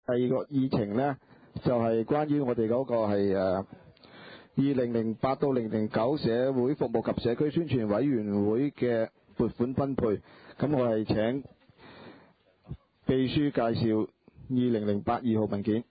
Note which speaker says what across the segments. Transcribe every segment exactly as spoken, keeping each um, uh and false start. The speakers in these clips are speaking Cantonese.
Speaker 1: 第二個議程呢，就係、是、關於我哋嗰個係誒二零零八到零零九社會服務及社區宣傳委員會嘅撥款分配。咁我係請秘書介紹二零零八二號文件。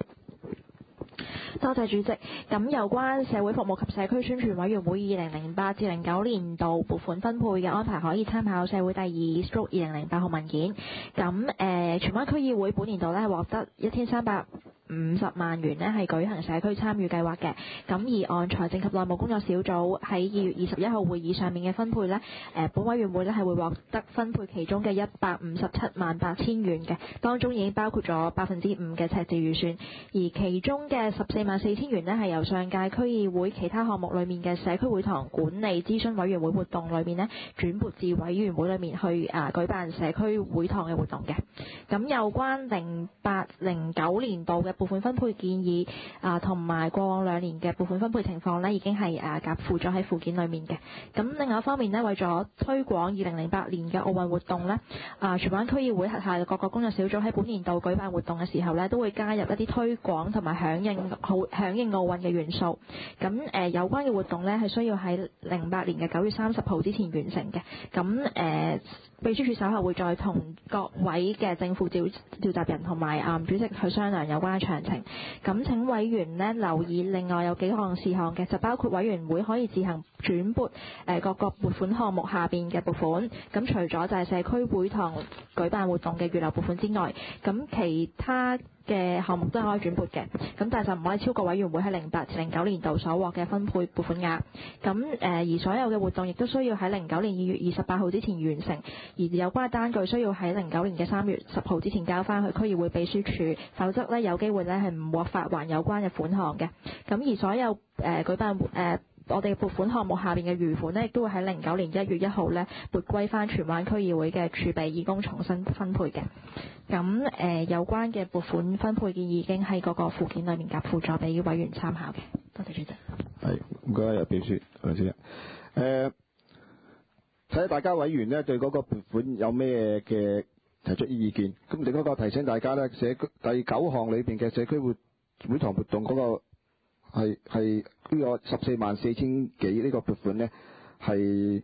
Speaker 2: 多謝主席。咁有關社會服務及社區宣傳委員會二零零八至零九年度撥款分配嘅安排，可以參考社會第二 二零零八號文件。咁誒、呃，荃灣區議會本年度咧係獲得一千三百五十萬元呢係舉行社區參與計劃嘅。咁而按財政及內務工作小組喺二月二十一號會議上面嘅分配呢，誒本委員會呢係會獲得分配其中嘅一百五十七萬八千元嘅，當中已經包括咗百分之五嘅赤字預算，而其中嘅十四萬四千元呢係由上屆區議會其他項目裏面嘅社區會堂管理諮詢委員會活動裏面呢轉撥至委員會裏面去啊舉辦社區會堂嘅活動嘅。咁有關零八零九年度嘅撥款分配建議啊，同埋過往兩年嘅撥款分配情況呢，已經係誒夾附咗喺附件裏面嘅。咁另外一方面呢，為咗推廣二零零八年嘅奧運活動呢，啊荃灣區議會轄下嘅各個工作小組喺本年度舉辦活動嘅時候呢，都會加入一啲推廣同埋響應好響應奧運嘅元素。咁誒有關嘅活動呢，係需要喺零八年嘅九月三十號之前完成嘅。咁誒秘書處稍後會再同各位嘅正副召召集人同埋啊主席去商量有關嘅詳情。咁請委員呢留意，另外有幾項事項嘅，就包括委員會可以自行轉撥誒各個撥款項目下邊嘅撥款。咁除咗就係社區會堂舉辦活動嘅預留撥款之外，咁其他嘅項目都係可以轉撥嘅，咁但係就唔可以超過委員會喺零八至零九年度所獲嘅分配撥款額。咁誒而所有嘅活動亦都需要喺零九年二月二十八號之前完成，而有關單據需要喺零九年嘅三月十號之前交翻去區議會秘書處，否則呢有機會呢係唔獲發還有關嘅款項嘅。咁而所有誒、呃、舉辦誒、呃我哋撥款項目下邊嘅餘款呢，亦都會喺零九年一月一號呢撥歸翻荃灣區議會嘅儲備，以供重新分配嘅。咁誒、呃、有關嘅撥款分配建議已經喺嗰個附件裏面夾附咗俾委員參考嘅。多謝主席。
Speaker 1: 係，唔該，有秘書，梁主席。誒，睇下大家委員呢對嗰個撥款有咩嘅提出意見。咁另一個提醒大家呢，社區第九項裏邊嘅社區會會堂活動嗰、那個。係係呢個十四萬四千幾呢個撥款呢，係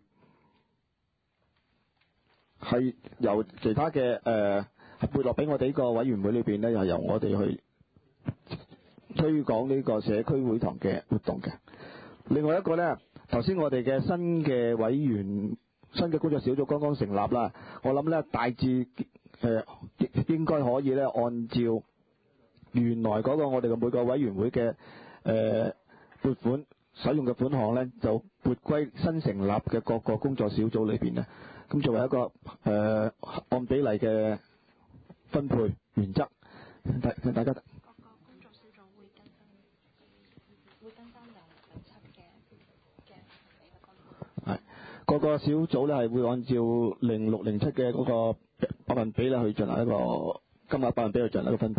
Speaker 1: 係由其他嘅誒撥落俾我哋呢個委員會裏邊呢，又係由我哋去推廣呢個社區會堂嘅活動嘅。另外一個呢，頭先我哋嘅新嘅委員新嘅工作小組剛剛成立啦，我諗呢大致誒、呃、應該可以呢按照原來嗰個我哋嘅每個委員會嘅誒撥款使用嘅款項咧，就撥歸新成立嘅各個工作小組裏邊咧。咁作為一個誒、呃、按比例嘅分配原則，大大家。各個工作小組會跟翻會跟翻零零七嘅嘅比例分配。係，各個小組咧係會按照零六零七嘅嗰個百分比咧去進行一個金額百分比去進行一個分配。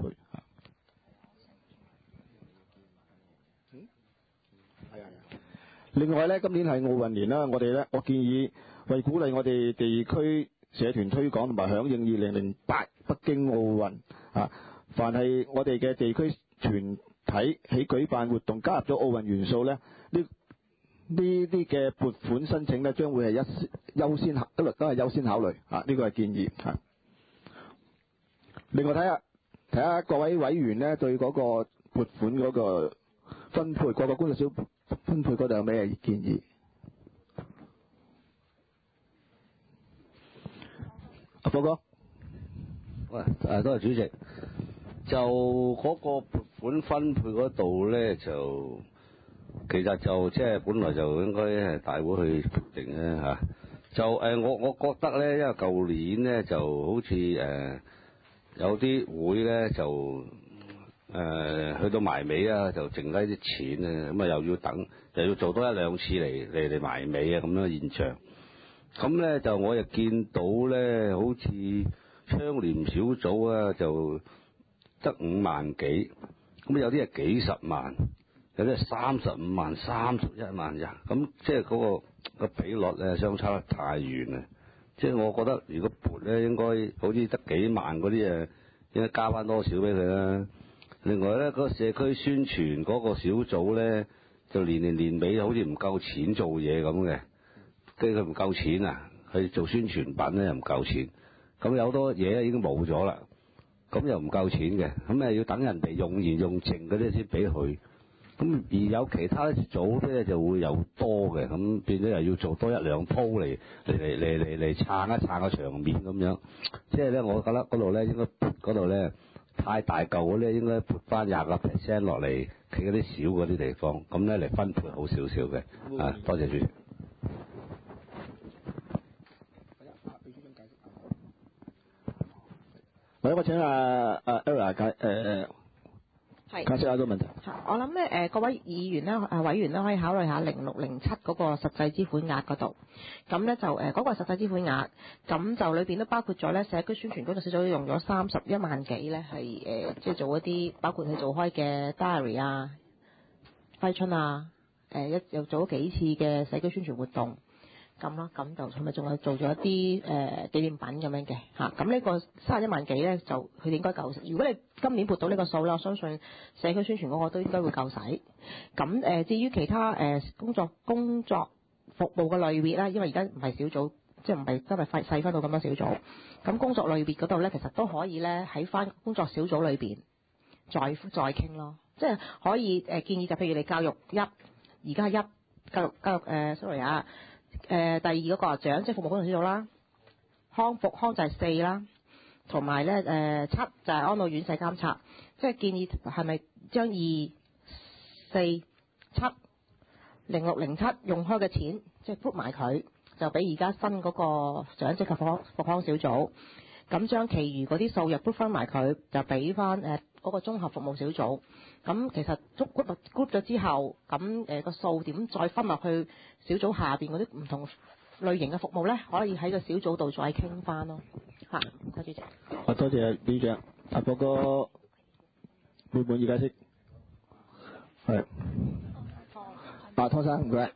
Speaker 1: 另外咧，今年係奧運年啦，我哋咧，我建議為鼓勵我哋地區社團推廣同埋響應二零零八北京奧運啊，凡係我哋嘅地區團體喺舉辦活動加入咗奧運元素咧，呢呢啲嘅撥款申請咧，將會係一優先一律都係優先考慮啊，呢個係建議啊。另外睇下睇下各位委員咧對嗰個撥款嗰個分配，各個工作小分配嗰度有咩建議？阿波哥，
Speaker 3: 喂，誒多謝主席。就嗰個撥款分配嗰度咧，就其實就即係本來就應該係大會去決定咧嚇。就誒、呃，我我覺得咧，因為舊年咧就好似誒、呃、有啲會咧就。誒、呃、去到埋尾啊，就剩低啲錢啊，咁啊又要等，又要做多一兩次嚟嚟嚟埋尾啊，咁樣嘅現象。咁咧就我又見到咧，好似倡廉小組啊，就得五萬幾，咁有啲係幾十萬，有啲係三十五萬、三十一萬咋，咁即係嗰個個比率咧相差得太遠啦。即係我覺得如果撥咧，應該好似得幾萬嗰啲誒。 應該加翻多少俾佢啦。另外咧，嗰個社區宣傳嗰個小組咧，就年年年尾好似唔夠錢做嘢咁嘅，跟住佢唔夠錢啊，去做宣傳品咧又唔夠錢，咁有好多嘢咧已經冇咗啦，咁又唔夠錢嘅，咁誒要等人哋用完用剩嗰啲先俾佢。咁而有其他組咧就會有多嘅，咁變咗又要做多一兩鋪嚟嚟嚟嚟嚟嚟撐一撐個場面咁樣。即係咧，我覺得嗰度咧應該撥嗰度咧太大嚿嗰啲應該撥翻廿個 percent 落嚟，企嗰啲少嗰啲地方，咁咧嚟分配好少少嘅。啊，多謝主席。
Speaker 1: 或者我請阿阿 Ella 解誒。呃
Speaker 4: 係
Speaker 1: 解釋下個問題。
Speaker 4: 我諗咧誒，各位議員咧誒委員咧可以考慮下零六零七嗰個實際支款額嗰度，咁咧就誒嗰、呃那個實際支款額，咁就裏邊都包括咗咧社區宣傳工作小組用咗三十一萬幾咧，係誒即係做一啲包括佢做開嘅 diary 啊、揮春啊，誒一又做咗幾次嘅社區宣傳活動。咁咯，咁就係咪仲有做咗一啲誒、呃、紀念品咁樣嘅嚇？咁、啊、呢個三十一萬幾咧，就佢哋應該夠。如果你今年撥到呢個數咧，我相信社區宣傳嗰個都應該會夠使。咁誒、呃，至於其他誒、呃、工作工作服務嘅類別咧，因為而家唔係小組，即係唔係真係細細分到咁多小組。咁工作類別嗰度咧，其實都可以咧喺翻工作小組裏邊再再傾咯。即係可以誒、呃、建議就譬如你教育一，而家係一教育教育誒、呃、sorry 啊。誒、呃、第二嗰個長即係服務工作小組啦，康復康就係四啦，同埋咧誒七就係安老院舍監察，即係建議係咪將二四七零六零七用開嘅錢，即係 put 埋佢，就俾而家新嗰個長者及復康復康小組，咁將其餘嗰啲數入 put 翻埋佢，就俾翻誒嗰個綜合服務小組。咁其實 group group 咗之後，咁誒個數點再分落去小組下邊嗰啲唔同類型嘅服務咧，可以喺個小組度再傾翻咯。嚇，唔該主席。
Speaker 1: 啊，多謝李長。阿博哥滿唔滿意解釋？係。啊，湯生唔該。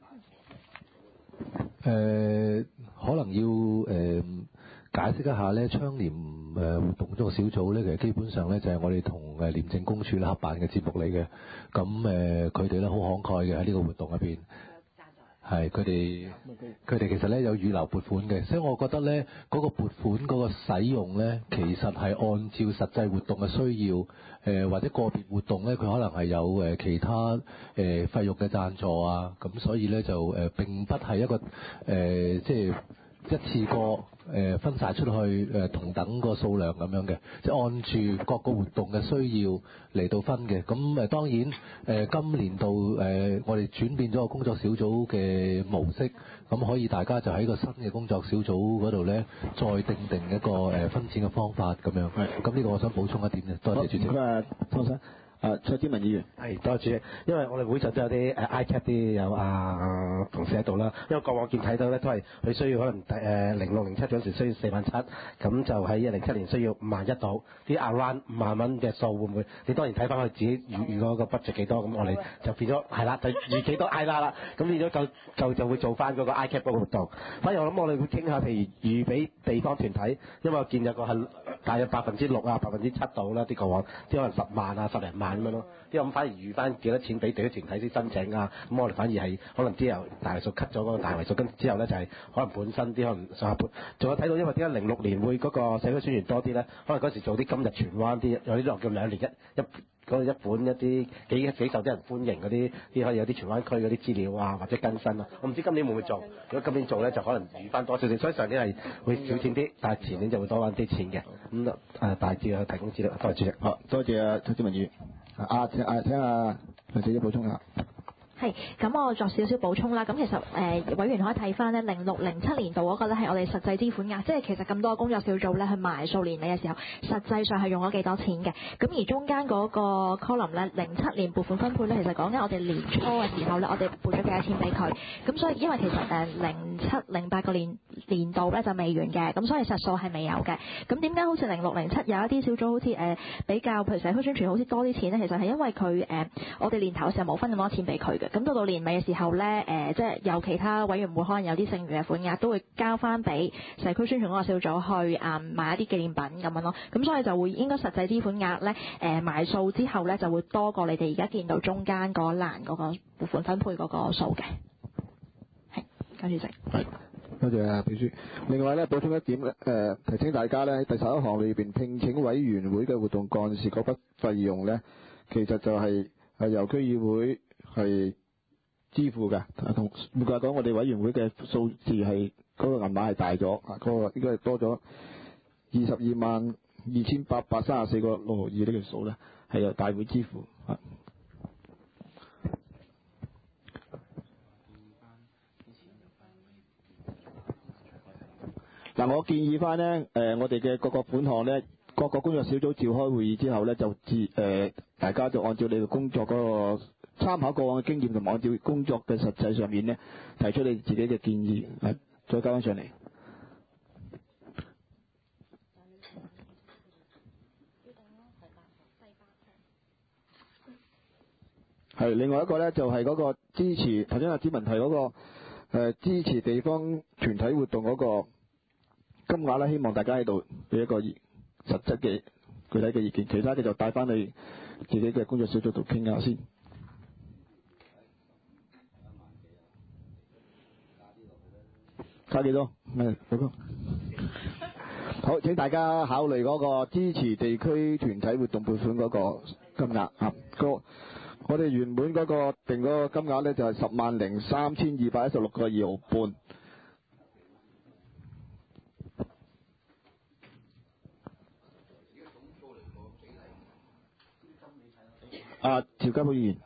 Speaker 5: 誒，可能要誒、呃、解釋一下咧，倡廉誒活動嗰個小組咧，其實基本上咧就係我哋同誒廉政公署咧合辦嘅節目嚟嘅。咁誒佢哋咧好慷慨嘅喺呢個活動入邊，係佢哋佢哋其實咧有預留撥款嘅，所以我覺得咧嗰、嗰個撥款嗰個使用咧，其實係按照實際活動嘅需要，誒、呃、或者個別活動咧，佢可能係有誒其他誒費用嘅贊助啊，咁所以咧就誒、呃、並不係一個誒、呃、即係一次過誒分晒出去誒同等個數量咁樣嘅，即係按住各個活動嘅需要嚟到分嘅。咁誒當然誒今年度誒我哋轉變咗個工作小組嘅模式，咁可以大家就喺個新嘅工作小組嗰度咧，再定定一個誒分錢嘅方法咁樣。係。咁呢個我想補充一點嘅，多謝主席。
Speaker 1: 咁啊，湯生。啊，蔡天文議員
Speaker 6: 係多謝主席，因為我哋會上都有啲誒 I C A P 啲有啊同事喺度啦，因為過往見睇到咧都係佢需要可能誒零六零七嗰時需要四萬七，咁就喺一零七年需要五萬一度，啲 around 五萬蚊嘅數會唔會？你當然睇翻佢自己預預嗰個 budget 幾多，咁我哋就變咗係啦，就預幾多 I 啦啦，咁變咗就就就會做翻嗰個 I C A P 嗰個活動。反而我諗我哋會傾下，譬如預俾地方團體，因為我見有個係大約百分之六啊、百分之七度啦，啲過往啲可能十萬啊、十零萬。咁樣咯，因為咁反而預翻幾多錢俾地區團體先申請啊，咁我哋反而係可能之後大位數 cut 咗嗰個大位數，跟之後咧就係可能本身啲可能上下半，仲有睇到因為點解零六年會嗰個社區宣傳多啲咧？可能嗰時做啲今日荃灣啲，有啲叫兩年一一嗰一本一啲幾幾受啲人歡迎嗰啲，啲可以有啲荃灣區嗰啲資料啊或者更新啊。我唔知今年會唔會做，如果今年做咧就可能預翻多少少，所以上年係會少錢啲，但係前年就會多翻啲錢嘅。咁誒大致去提供資料，多謝主席。
Speaker 1: 好，多謝啊，蔡天文議員。啊，請啊，請啊，梁小姐補充下。
Speaker 2: 係，咁我作少少補充啦。咁其實誒、呃、委員可以睇翻咧，零六零七年度嗰個咧係我哋實際支款額，即係其實咁多工作小組咧去埋數年尾嘅時候，實際上係用咗幾多錢嘅。咁而中間嗰個 column 咧，零七年撥款分配咧，其實講緊我哋年初嘅時候咧，我哋撥咗幾多錢俾佢。咁所以因為其實誒零七零八個年年度咧就未完嘅，咁所以實數係未有嘅。咁點解好似零六零七有一啲小組好似誒、呃、比較譬如社區宣傳好似多啲錢咧？其實係因為佢誒、呃、我哋年頭嘅時候冇分咁多錢俾佢嘅。 咁到到年尾嘅時候咧，誒、呃、即係有其他委員會可能有啲剩餘嘅款額，都會交翻俾社區宣傳嗰個小組去啊、嗯、買一啲紀念品咁樣咯。咁所以就會應該實際支款額咧，誒、呃、埋數之後咧就會多過你哋而家見到中間嗰欄嗰個撥款分配嗰個數嘅。係，多謝主席。
Speaker 1: 係。多謝啊，秘書。另外咧，補充一點咧，誒提醒大家咧，喺第十一項裏邊聘請委員會嘅活動幹事嗰筆費用咧，其實就係係由區議會係支付嘅。同換句話講，我哋委員會嘅數字係嗰個銀碼係大咗啊，嗰個應該係多咗二十二萬二千八百三十四個六毫二呢個數咧，係由大會支付啊。嗱，我建議翻咧，誒，我哋嘅各個款項咧，各個工作小組召開會議之後咧，就自誒，大家就按照你嘅工作嗰個參考過往嘅經驗同埋按照工作嘅實際上面咧，提出你自己嘅建議，係再交翻上嚟。係另外一個咧，就係嗰個支持頭先阿子文提嗰個誒支持地方團體活動嗰個金額咧，希望大家喺度俾一個實質嘅具體嘅意見，其他嘅就帶翻去自己嘅工作小組度傾下先。加幾多？係嗰個。好，請大家考慮嗰個支持地區團體活動撥款嗰個金額啊。個我哋原本嗰個定嗰個金額咧就係十萬零三千二百一十六個二毫半。啊，邵家寶議員，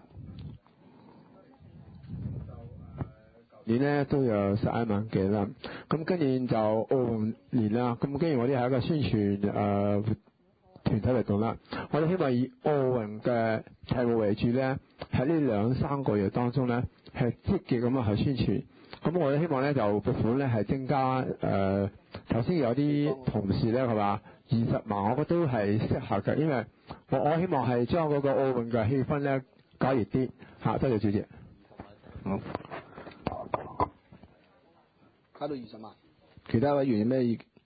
Speaker 7: 年咧都有十一萬幾啦，咁今年就奧運年啦，咁既然我哋係一個宣傳誒、呃、團體活動啦，我哋希望以奧運嘅題目為主咧，喺呢兩三個月當中咧係積極咁樣去宣傳，咁我哋希望咧就撥款咧係增加誒，頭先有啲同事咧係嘛二十萬，我覺得都係適合嘅，因為我我希望係將嗰個奧運嘅氣氛咧搞熱啲嚇，多謝主席。
Speaker 1: 好。加到二十萬，其他委員有咩意見？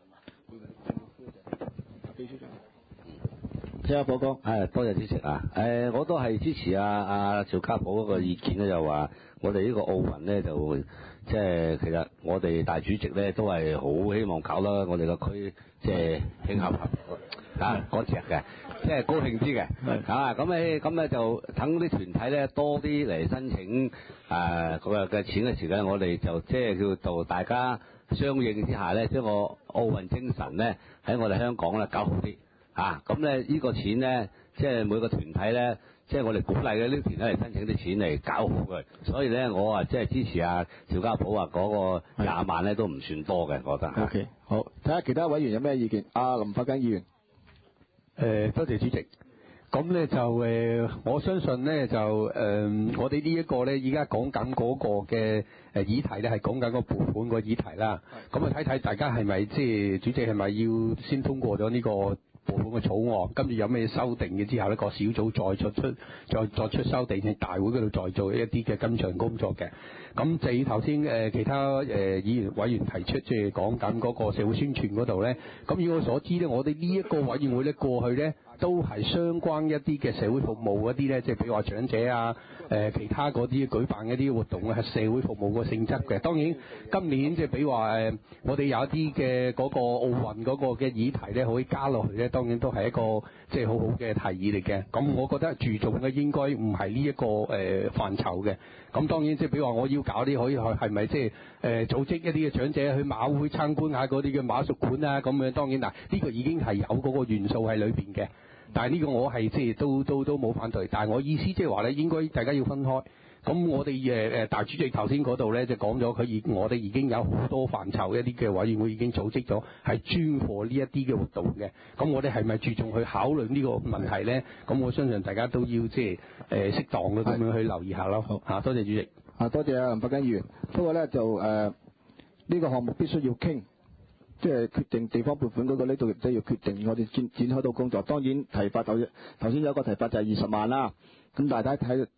Speaker 1: 秘書長，聽下火哥。
Speaker 3: 係，多謝主席啊！誒、呃，我都係支持阿阿邵家寶嗰個意見咧，就話我哋呢個奧運咧就即係其實我哋大主席咧都係好希望搞啦，我哋個區即係慶合合啊嗰隻嘅，即係高興啲嘅啊！咁咧咁咧就等啲團體咧多啲嚟申請誒嗰個嘅錢嘅時間，我哋就即係叫做大家相應之下咧，將個奧運精神咧喺我哋香港咧搞好啲啊！咁咧呢個錢咧，即係每個團體咧，即係我哋鼓勵嘅呢啲團體嚟申請啲錢嚟搞好佢，所以咧我啊即係支持阿邵家寶話嗰個廿萬咧都唔算多嘅，我覺得。
Speaker 1: O K，好，睇下其他委員有咩意見。阿林發根議員。
Speaker 8: 誒、呃，多謝主席。咁咧就誒、呃，我相信咧就誒、呃，我哋呢一個咧，依家講緊嗰個嘅誒議題咧，係講緊個撥款個議題啦。咁啊睇睇大家係咪即係主席係咪要先通過咗呢個撥款嘅草案，跟住有咩修訂嘅之後呢，個小組再作出再作出修訂，喺大會嗰度再做一啲嘅跟進工作嘅。咁至於頭先誒其他誒議員委員提出，即係講緊嗰個社會宣傳嗰度咧，咁以我所知咧，我哋呢一個委員會咧過去咧都係相關一啲嘅社會服務嗰啲咧，即係譬如話長者啊，誒其他嗰啲舉辦一啲活動咧係社會服務個性質嘅。當然今年即係比如話誒，我哋有一啲嘅嗰個奧運嗰個嘅議題咧，可以加落去咧，當然都係一個即係好好嘅提議嚟嘅。咁我覺得注重嘅應該唔係呢一個誒範疇嘅。咁當然即係比如話我要搞啲可以係咪即係誒組織一啲嘅長者去馬會參觀下嗰啲嘅馬術館啊咁樣，當然嗱呢個已經係有嗰個元素喺裏邊嘅。但係呢個我係即係都都都冇反對，但係我意思即係話咧，應該大家要分開。咁我哋誒誒大主席頭先嗰度咧就講咗，佢已我哋已經有好多範疇一啲嘅委員會已經組織咗係專課呢一啲嘅活動嘅。咁我哋係咪注重去考慮呢個問題咧？咁我相信大家都要即係誒適當嘅咁樣去留意下咯。好嚇，多謝主席。
Speaker 1: 啊，多謝啊林柏根議員。不過咧就誒呢、呃這個項目必須要傾。即係決定地方撥款嗰個呢度亦都要決定，我哋展展開到工作。當然提法就頭先有一個提法就係二十萬啦。咁大家睇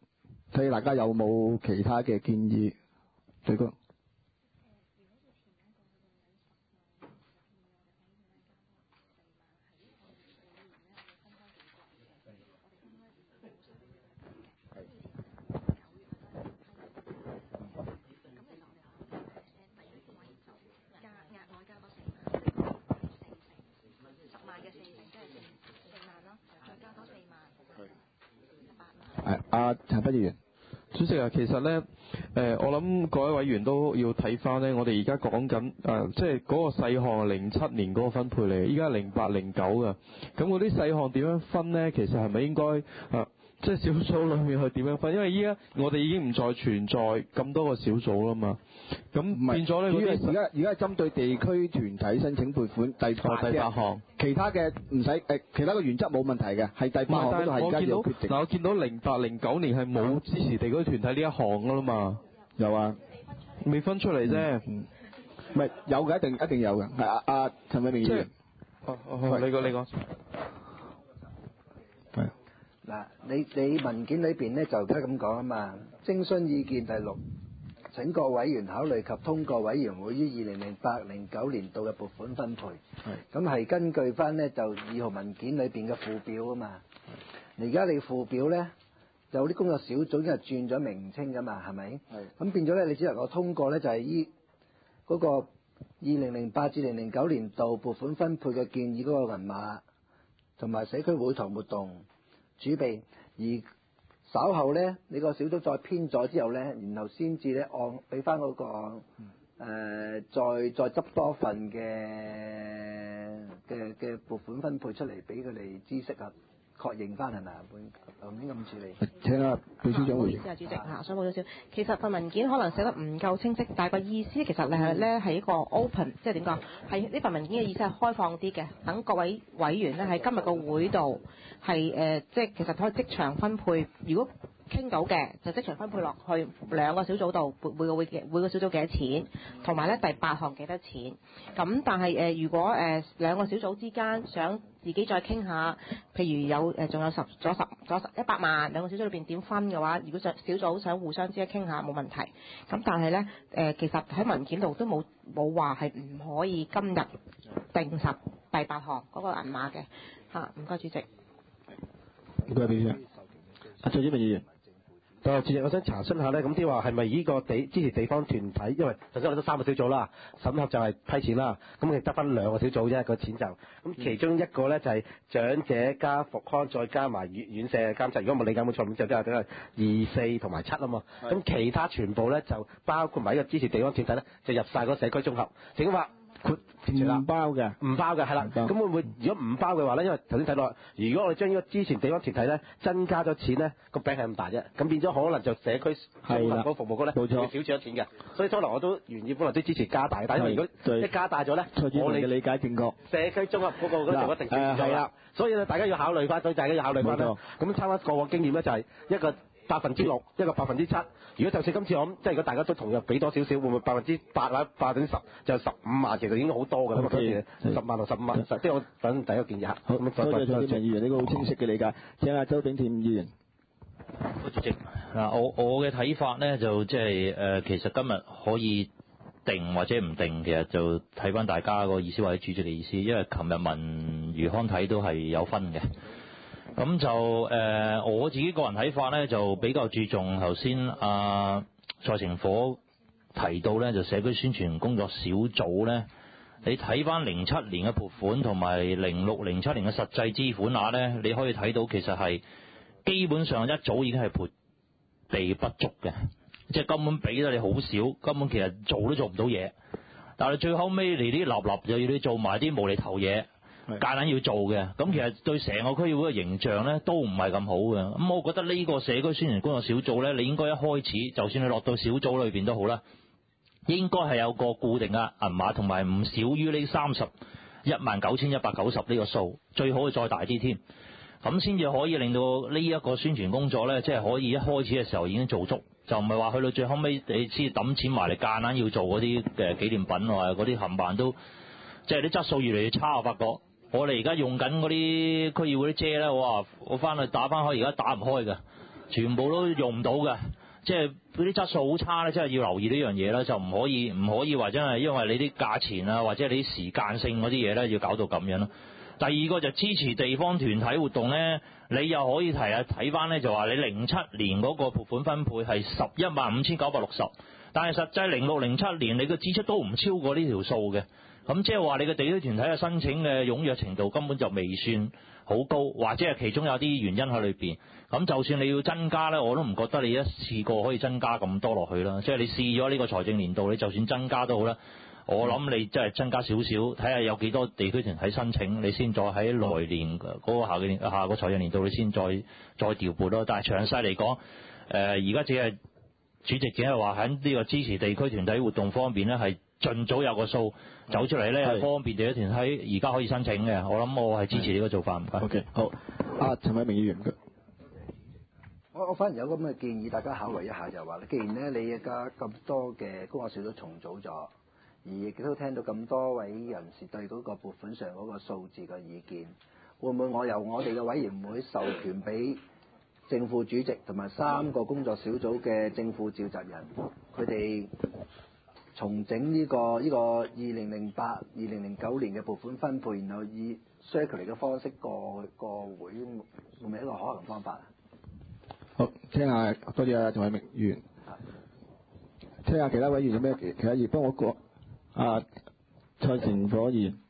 Speaker 1: 睇下大家有冇其他嘅建議，對哥。係阿陳輝議員。
Speaker 9: 主席啊，其實咧，誒、呃，我諗各位委員都要睇翻咧，我哋而家講緊誒，即係嗰個細項係零七年嗰個分配嚟，依家零八零九嘅，咁嗰啲細項點樣分咧？其實係咪應該誒，即係小組裡面去點樣分？因為依家我哋已經唔再存在咁多個小組啦嘛，咁變咗咧，
Speaker 1: 主要而家而家係針對地區團體申請撥款第八
Speaker 9: 第八項，
Speaker 1: 其他嘅唔使誒，其他嘅原則冇問題嘅，係第八項嗰度係而家要決定。
Speaker 9: 嗱，我見到零八零九年係冇支持地區團體呢一項噶啦嘛，
Speaker 1: 有啊，
Speaker 9: 未分出嚟啫，
Speaker 1: 唔係有嘅，一定一定有嘅，係阿阿陳偉明議員。
Speaker 9: 哦哦，你講你講。
Speaker 1: 係。
Speaker 10: 嗱，你你文件裏邊咧就而家咁講啊嘛，徵詢意見第六，請各委員考慮及通過委員會於二零零八零九年度嘅撥款分配。係。咁係根據翻咧就二號文件裏邊嘅附表啊嘛。而家你附表咧有啲工作小組已經係轉咗名稱噶嘛，係咪？係。咁變咗咧，你只能夠通過咧就係依嗰個二零零八至零零九年度撥款分配嘅建議嗰個銀碼，同埋社區會堂活動儲備，而稍後咧，你個小組再編咗之後咧，然後先至咧按俾翻嗰個、呃、再再執多份嘅嘅嘅撥款分配出嚟俾佢哋知識啊，確認翻係咪啊？會咁咁處理。
Speaker 1: 請啊，秘書長回應。
Speaker 4: 唔好意思啊，主席嚇，想補少少。其實份文件可能寫得唔夠清晰，但係個意思其實係咧係一個 open，即係點講？係呢份文件嘅意思係開放啲嘅，等各位委員咧喺今日個會度係誒，即係其實可以即場分配。如果傾到嘅就即場分配落去兩個小組度，每個會每個小組幾多錢，同埋咧第八項幾多錢。咁但係誒、呃，如果誒、呃、兩個小組之間想自己再傾下，譬如有誒仲、呃、有十咗十咗十一百萬，兩個小組裏邊點分嘅話，如果想小組想互相之間傾下冇問題。咁但係咧誒，其實喺文件度都冇冇話係唔可以今日定實第八項嗰個銀碼嘅嚇。唔該，主席。
Speaker 1: 唔該，秘書長。阿徐英明議員。
Speaker 6: 代理主席，我想查詢下咧，咁即係話係咪依個地支持地方團體？因為頭先我哋都三個小組啦，審核就係批錢啦，咁我哋得翻兩個小組啫，個錢就咁其中一個咧就係長者加復康再加埋院院舍監察。如果冇理解冇錯，咁就即係都係二四同埋七啊嘛。咁其他全部咧就包括埋呢個支持地方團體咧，就入晒個社區綜合。整話括
Speaker 1: 唔包嘅，
Speaker 6: 唔包嘅係啦。咁會唔會如果唔包嘅話咧？因為頭先睇落，如果我哋將呢個支持地方團體咧增加咗錢咧，個餅係咁大啫，咁變咗可能就社區綜合嗰個服務局咧，會少咗錢嘅。所以初頭我都原意本來都支持加大，但係因為如果一加大咗咧，我哋
Speaker 1: 嘅理解正確。
Speaker 6: 社區綜合嗰個嗰度一定少咗啦。所以咧，大家要考慮翻，所以大家要考慮翻啦。咁參加過往經驗咧，就係一個百分之六，一個百分之七。如果就算今次我諗，即係如果大家都同樣俾多少少，會唔會百分之八或者百分之十就十五萬？其實已經好多㗎啦。嗰時十萬到十五萬，即係我等第一個建議嚇。
Speaker 1: 好，多謝徐英明議員呢個好清晰嘅理解。請阿周炳添議員。
Speaker 11: 主席，嗱，我我嘅睇法咧就即係誒，其實今日可以定或者唔定，其實就睇翻大家個意思或者主席嘅意思，因為琴日文娛康體都係有分嘅。咁就誒、呃，我自己個人睇法咧，就比較注重頭先阿蔡成火提到咧，就社區宣傳工作小組咧，你睇翻零七年嘅撥款同埋零六零七年嘅實際支款額咧，你可以睇到其實係基本上一早已經係撥備不足嘅，即係根本俾得你好少，根本其實做都做唔到嘢。但係最後尾嚟啲立立又要你做埋啲無厘頭嘢。夾硬要做嘅，咁其實對成個區議會嘅形象咧都唔係咁好嘅。咁我覺得呢個社區宣傳工作小組咧，你應該一開始，就算你落到小組裏邊都好啦，應該係有個固定嘅銀碼，同埋唔少於呢三十一萬九千一百九十呢個數，最好係再大啲添，咁先至可以令到呢一個宣傳工作咧，即係可以一開始嘅時候已經做足，就唔係話去到最後尾你先抌錢埋嚟夾硬要做嗰啲嘅紀念品啊，嗰啲冚唪唥都即係啲質素越嚟越差，我發覺。我哋而家用緊嗰啲區議會啲遮咧，我話我翻去打翻開，而家打唔開嘅， 全部都用唔到嘅。即係嗰啲質素好差咧，真係要留意呢樣嘢啦，就唔可以唔可以話真係因為你啲價錢啊，或者你啲時間性嗰啲嘢咧，要搞到咁樣咯。第二個就支持地方團體活動咧，你又可以提下睇翻咧，就話你零七年嗰個撥款分配係十一萬五千九百六十，但係實際零六零七年你嘅支出都唔超過呢條數嘅，咁即係話你嘅地區團體嘅申請嘅踴躍程度根本就未算好高，或者係其中有啲原因喺裏邊。咁就算你要增加咧，我都唔覺得你一次過可以增加咁多落去啦。即係你試咗呢個財政年度，你就算增加都好啦。我諗你真係增加少少，睇下有幾多地區團體申請，你先再喺來年嗰個下個年下個財政年度，你先再再調撥咯。但係詳細嚟講，誒而家只係主席只係話喺呢個支持地區團體活動方面咧，係盡早有個數走出嚟咧，係方便地區團體而家可以申請嘅。我諗我係支持呢個做法。唔該。
Speaker 1: OK， 好。啊，陳偉明議員。
Speaker 10: 我我反而有咁嘅建議，大家考慮一下就話咧，既然咧你而家咁多嘅工作小組重組咗，而亦都聽到咁多位人士對嗰個撥款上嗰個數字嘅意見，會唔會我由我哋嘅委員會授權俾正副主席同埋三個工作小組嘅正副召集人，佢哋重整呢個呢個二零零八、二零零九年嘅撥款分配，然後以 circular 嘅方式過過會，會唔會一個可能方法啊？
Speaker 1: 好，聽下多謝啊，陳偉明議員。聽下其他委員有咩其其他議，幫我講。啊，蔡成火議員。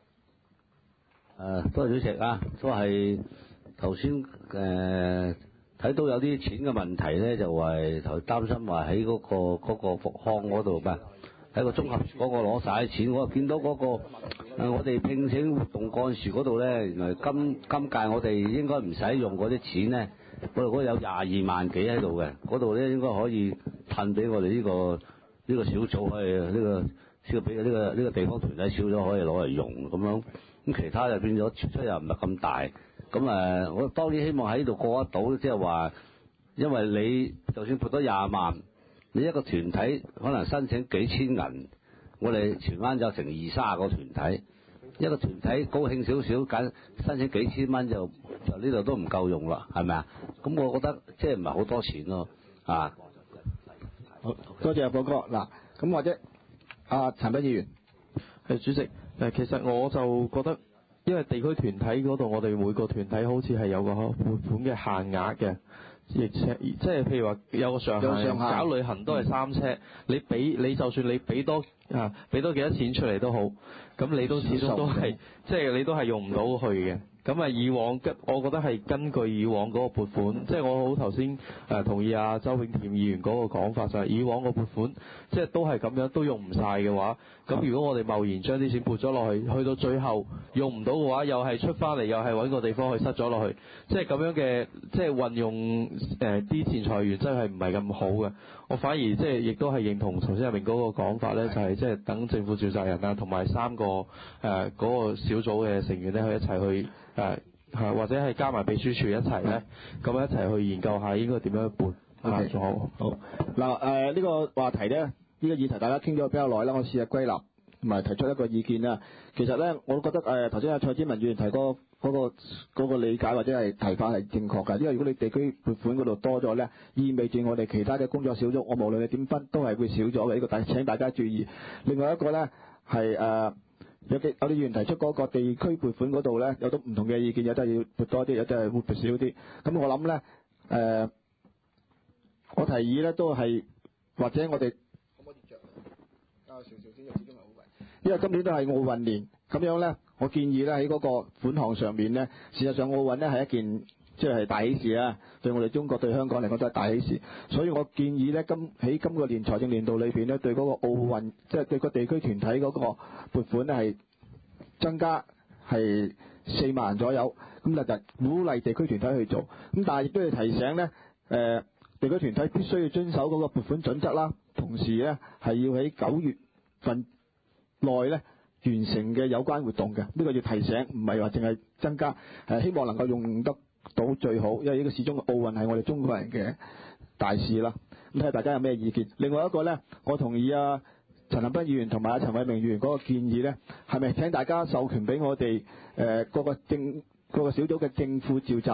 Speaker 3: 誒，多謝主席啊，都係頭先誒睇到有啲錢嘅問題咧，就係頭擔心話喺嗰個嗰個復康嗰度咩？喺個綜合嗰個攞晒啲錢，我見到嗰個誒我哋聘請活動幹事嗰度咧，原來今今屆我哋應該唔使用嗰啲錢咧。嗰度嗰有廿二萬幾喺度嘅，嗰度咧應該可以褪俾我哋呢個呢個小組可以呢個呢個俾呢個呢個地方團體少咗可以攞嚟用咁樣，咁其他就變咗出出又唔係咁大，咁誒我當然希望喺度過得到，即係話，因為你就算撥咗廿萬，你一個團體可能申請幾千銀，我哋荃灣有成二卅個團體。一個團體高興少少，緊申請幾千蚊就就呢度都唔夠用啦，係咪啊？咁我覺得即係唔係好多錢咯，啊！
Speaker 1: 好多謝阿寶哥。嗱，咁或者阿陳斌議員，
Speaker 9: 係主席誒，其實我就覺得，因為地區團體嗰度，我哋每個團體好似係有個撥款嘅限額嘅。亦即係譬如話有個上限，上限搞旅行都係三車，嗯、你俾你就算你俾多啊俾多幾多錢出嚟都好，咁你都始終都係即係你都係用唔到去嘅。咁啊，以往我覺得係根據以往嗰個撥款，即係我好頭先誒同意阿周永田議員嗰個講法，就係以往個撥款即係都係咁樣都用唔晒嘅話，咁如果我哋貿然將啲錢撥咗落去，去到最後用唔到嘅話，又係出翻嚟，又係揾個地方去塞咗落去，即係咁樣嘅即係運用誒啲錢財源真係唔係咁好嘅。我反而即係亦都係認同頭先阿明嗰個講法咧，就係即係等政府召集人啊，同埋三個誒嗰、呃嗰個小組嘅成員咧，去一齊去。誒係或者係加埋秘書處一齊咧，咁一齊去研究下應該點樣撥啊，仲好。好
Speaker 1: 嗱誒呢個話題咧，呢、呢個議題大家傾咗比較耐啦，我試下歸納同埋提出一個意見啦。其實咧，我都覺得誒頭先阿蔡子文議員提嗰、嗰、嗰、個嗰個理解或者係提法係正確㗎，因為如果你地區撥款嗰度多咗咧，意味住我哋其他嘅工作小組，我無論你點分都係會少咗嘅。呢、呢個大請大家注意。另外一個咧係誒。有啲有啲議員提出嗰個地區撥款嗰度咧，有啲唔同嘅意見，有啲係要撥多啲，有啲係會撥少啲。咁我諗咧，誒、呃，我提議咧都係或者我哋可唔可以著加少少先，因為始終係奧運，因為今年都係奧運年，咁樣咧，我建議咧喺嗰個款項上面咧，事實上奧運咧係一件即係大喜事啊，對我哋中國對香港嚟講都係大喜事，所以我建議咧今喺今個年財政年度裏邊咧，對嗰個奧運即係對個地區團體嗰個撥款咧係增加係四萬左右，咁就就鼓勵地區團體去做，咁但係亦都要提醒咧，誒、呃、地區團體必須要遵守嗰個撥款準則啦，同時咧係要喺九月份內咧完成嘅有關活動嘅，呢、這個要提醒，唔係話淨係增加，係希望能夠用得到最好，因為呢個始終奧運係我哋中國人嘅大事啦。咁睇下大家有咩意見。另外一個咧，我同意啊陳恒鑌議員同埋啊陳偉明議員嗰個建議咧，係咪請大家授權俾我哋誒各個政各個小組嘅正副召集人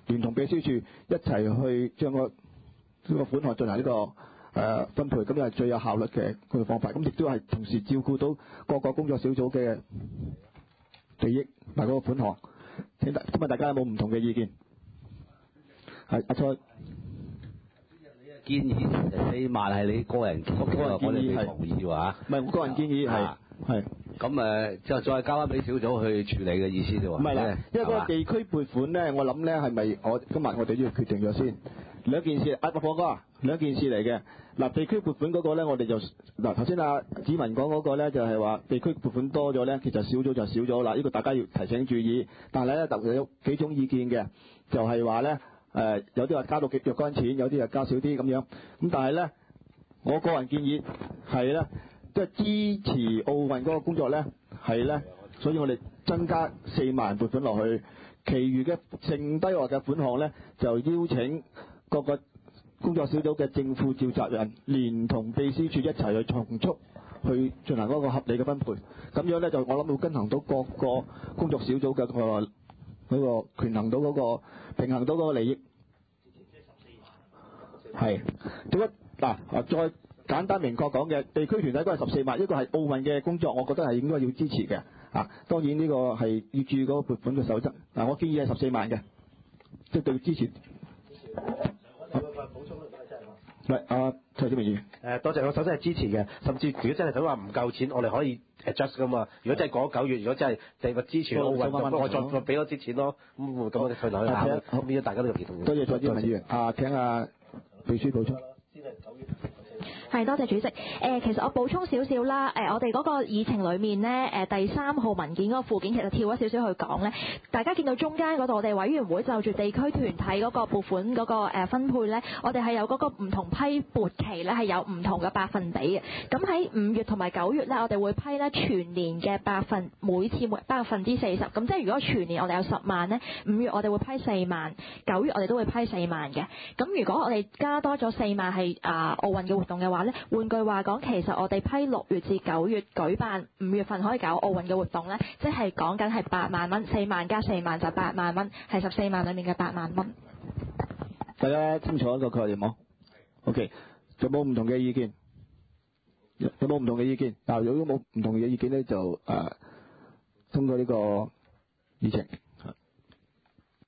Speaker 1: 聯同秘書處一齊去將個呢個款項進行呢、這個誒、呃、分配，咁就係最有效率嘅個方法。咁亦都係同時照顧到各個工作小組嘅利益同埋嗰個款項。請大今日大家有冇唔同嘅意見？係阿蔡。
Speaker 3: 建議就四萬係你個人建議，我哋未同意喎。
Speaker 1: 唔係我個人建議係係。
Speaker 3: 咁誒，就再交翻俾小組去處理嘅意思啫喎。
Speaker 1: 唔係啦，因為嗰個地區撥款咧，我諗咧係咪我今日我哋都要決定咗先兩件事。阿火哥啊，兩件事嚟嘅。嗱，地區撥款嗰個咧，我哋就嗱頭先阿子文講嗰個咧，就係話地區撥款多咗咧，其實小組就少咗啦。呢個大家要提醒注意。但係咧，特別有幾種意見嘅，就係話咧。誒、呃、有啲話加到幾若干錢，有啲又加少啲咁樣。咁但係咧，我個人建議係咧，即係支持奧運嗰個工作咧，係咧，所以我哋增加四萬撥款落去，其餘嘅剩低落嘅款項咧，就邀請各個工作小組嘅正副召集人，連同秘書處一齊去重速去進行嗰個合理嘅分配。咁樣咧就我諗會均衡到各個工作小組嘅個。嗰、那個權衡到嗰、那個平衡到嗰個利益，係點解嗱？再簡單明確講嘅地區團體都係十四萬，一個係奧運嘅工作，我覺得係應該要支持嘅啊。當然呢個係要注意嗰個撥款嘅守則。嗱、啊，我建議係十四萬嘅，即係對支持。係啊，蔡小明議員。
Speaker 6: 誒，多謝，我首先係支持嘅，甚至如果真係佢話唔夠錢，我哋可以 adjust 噶嘛。如果真係過咗九月，如果真係第個支持奧運，咁我再再俾多啲錢咯。咁咁我哋去諗下，咁變咗大家都有認同。
Speaker 1: 多謝蔡小明議員。啊，請啊秘書補充。
Speaker 2: 係，多謝主席。誒、呃，其實我補充少少啦。誒、呃，我哋嗰個議程裡面呢，誒、呃、第三號文件嗰個附件其實跳咗少少去講呢。大家見到中間嗰度，我哋委員會就住地區團體嗰個撥款嗰、那個、呃、分配呢，我哋係有嗰個唔同批撥期呢，係有唔同嘅百分比嘅。咁喺五月同埋九月呢，我哋會批呢全年嘅百分，每次每百分之四十。咁即係如果全年我哋有十萬呢，五月我哋會批四萬，九月我哋都會批四萬嘅。咁如果我哋加多咗四萬係啊奧運嘅活動嘅話，換句話講，其實我哋批六月至九月舉辦，五月份可以搞奧運嘅活動呢，即係講緊係八萬蚊，四萬加四萬就八萬蚊，係十四萬裡面嘅八萬蚊。
Speaker 1: 大家清楚一個概念冇 ？OK， 有冇唔同嘅意見？有冇唔同嘅意見？嗱，如果冇唔同嘅意見呢，就誒、呃、通過呢個議程。